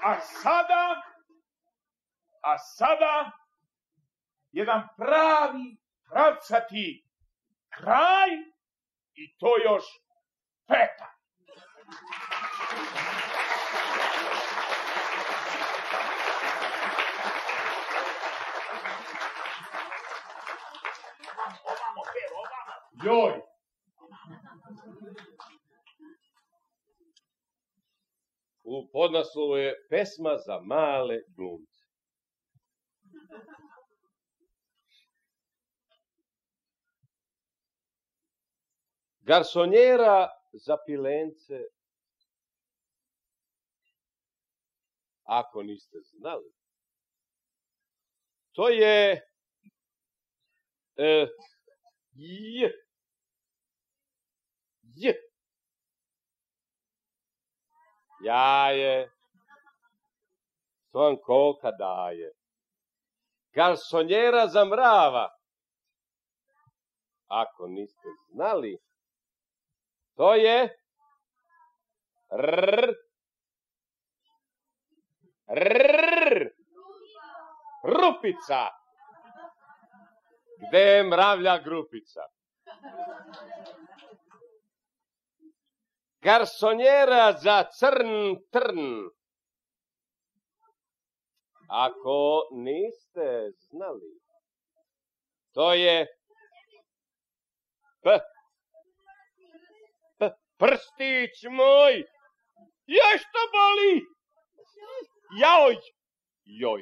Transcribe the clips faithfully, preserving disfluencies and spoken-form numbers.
A sada, a sada, jedan pravi, pravcati kraj i to još peta. Joj. U podnaslovu je pesma za male glumce. Garsonjera za pilence, ako niste znali, to je e, j, j, jaje, to vam koka daje. Garsonjera za mrava, ako niste znali, to je rrr, rrr, rupica. Gde je mravlja grupica? Garsonjera za crn trn, ako niste znali, to je p, p, prstić moj, joj što boli, jaoj, joj.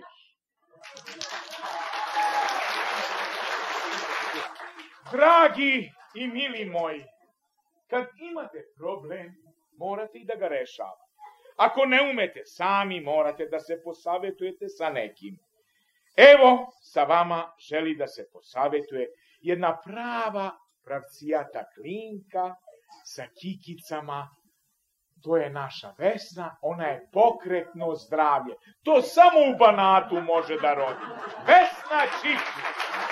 Dragi i mili moji, kad imate problem, morate i da ga rešavate. Ako ne umete sami, morate da se posavetujete sa nekim. Evo, sa vama želi da se posavetuje jedna prava pravcijata klinka sa kikicama. To je naša Vesna, ona je pokretno zdravlje. To samo u Banatu može da rodi. Vesna Čikić.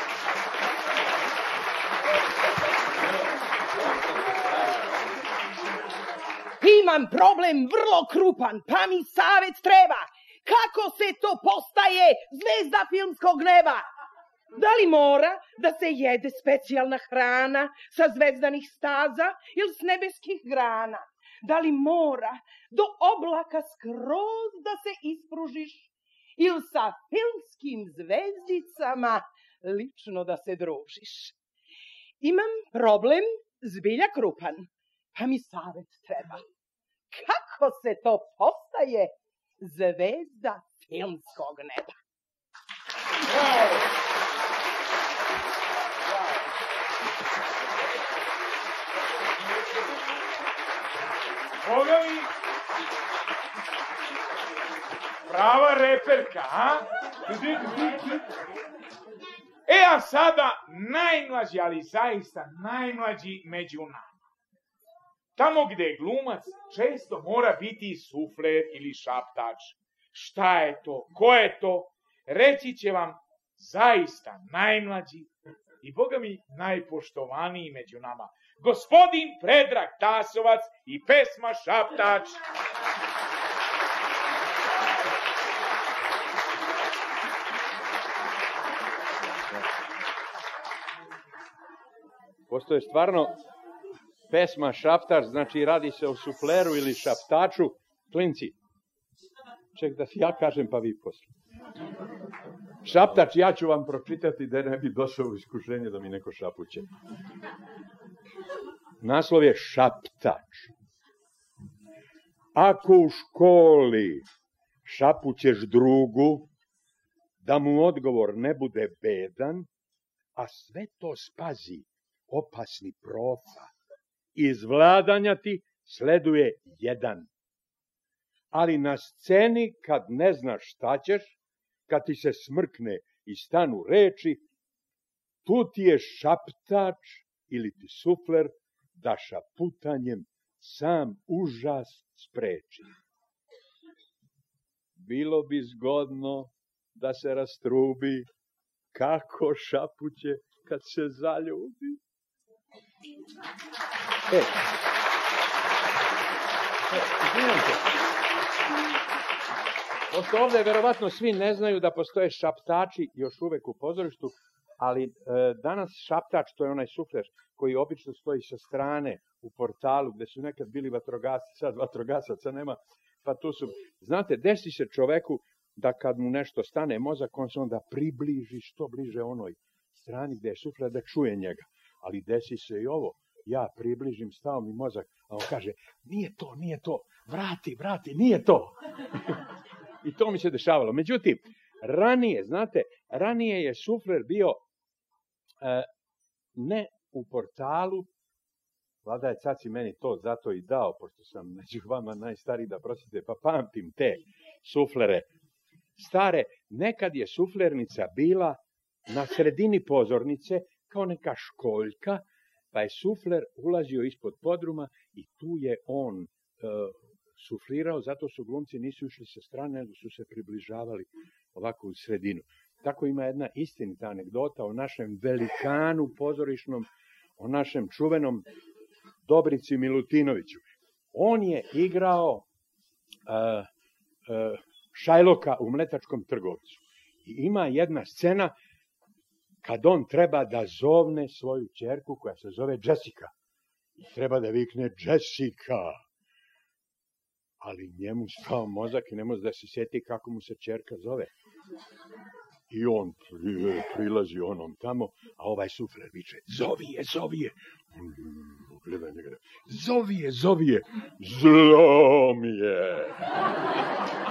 Imam problem vrlo krupan, pa mi savjet treba. Kako se to postaje zvezda filmskog neba? Da li mora da se jede specijalna hrana sa zvezdanih staza ili s nebeskih grana? Da li mora do oblaka skroz da se ispružiš ili sa filmskim zvezdicama lično da se družiš? Imam problem zbilja krupan, pa mi savjet treba. Kako se to postaje zvezda filmskog neba? Boga mi, prava reperka, a? E, a sada najmlađi, ali zaista najmlađi među nama. Tamo gde je glumac, često mora biti sufler ili šaptač. Šta je to? Ko je to? Reći će vam zaista najmlađi i Boga mi najpoštovaniji među nama. Gospodin Predrag Tasovac i pesma Šaptač. Postoje stvarno pesma Šaptač, znači radi se o sufleru ili šaptaču. Klinci, ček da ja kažem pa vi posle. Šaptač, ja ću vam pročitati da ne bi došao u iskušenje da mi neko šapuće. Naslov je Šaptač. Ako u školi šapućeš drugu, da mu odgovor ne bude bedan, a sve to spazi opasni profa. Iz vladanja ti sleduje jedan. Ali na sceni kad ne znaš šta ćeš, kad ti se smrkne i stanu reči, tu ti je šaptač ili ti sufler da šaputanjem sam užas spreči. Bilo bi zgodno da se rastrubi kako šapuće kad se zaljubi. E, e, izvinjam se. Pošto ovdje verovatno svi ne znaju da postoje šaptači još uvek u pozorištu, ali e, danas šaptač, to je onaj sufler koji obično stoji sa strane u portalu gde su nekad bili vatrogasci, sad vatrogasaca nema, pa tu su. Znate, desi se čoveku da kad mu nešto stane mozak, on se onda približi što bliže onoj strani gde je sufler da čuje njega. Ali desi se i ovo, ja približim, stao mi mozak, a on kaže, nije to, nije to, vrati, vrati, nije to. I to mi se dešavalo. Međutim, ranije, znate, ranije je sufler bio e, ne u portalu, vlada je caci meni to zato i dao, pošto sam među vama najstariji, da prosite, pa pamtim te suflere stare. Nekad je suflernica bila na sredini pozornice, kao neka školjka, pa je sufler ulazio ispod podruma i tu je on e, suflirao, zato su glumci nisu išli sa strane, nego su se približavali ovako u sredinu. Tako ima jedna istinita anegdota o našem velikanu pozorišnom, o našem čuvenom Dobrici Milutinoviću. On je igrao uh, uh, Šajloka u Mletačkom trgovcu. I ima jedna scena kad on treba da zovne svoju ćerku koja se zove Jessica. I treba da vikne Jessica. Ali njemu stao mozak i ne može da se sjeti kako mu se ćerka zove. I on prilazi onom tamo, a ovaj sufler viče, zovi je, zovi je. Zovi je, zovi je. Zlo mi je.